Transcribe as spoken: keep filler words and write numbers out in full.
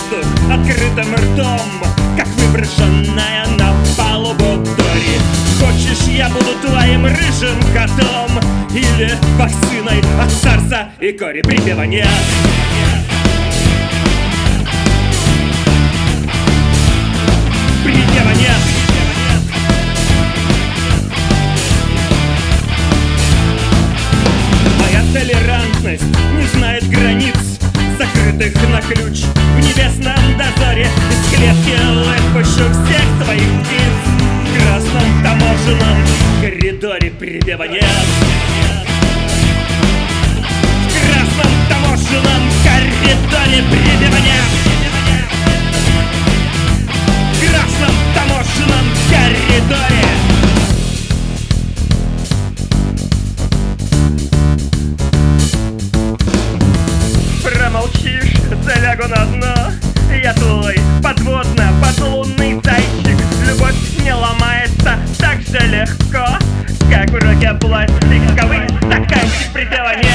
воздух открытым ртом, как выброшенная на палубу Дори. Хочешь, я буду твоим рыжим котом или вакциной от сарса и кори? Припева нет. Припева нет. Моя толерантность не знает границ, закрытых на ключ в небесном дозоре. Из клетки выпущу всех твоих птиц в красном таможенном коридоре. Припева нет. В красном таможенном коридоре. Припева нет. В красном таможенном коридоре. Промолчишь, залягу на дно. Я твой подводно-подлунный зайчик. Любовь не ломается так же легко, как в руке пластиковый стаканчик. Припева нет.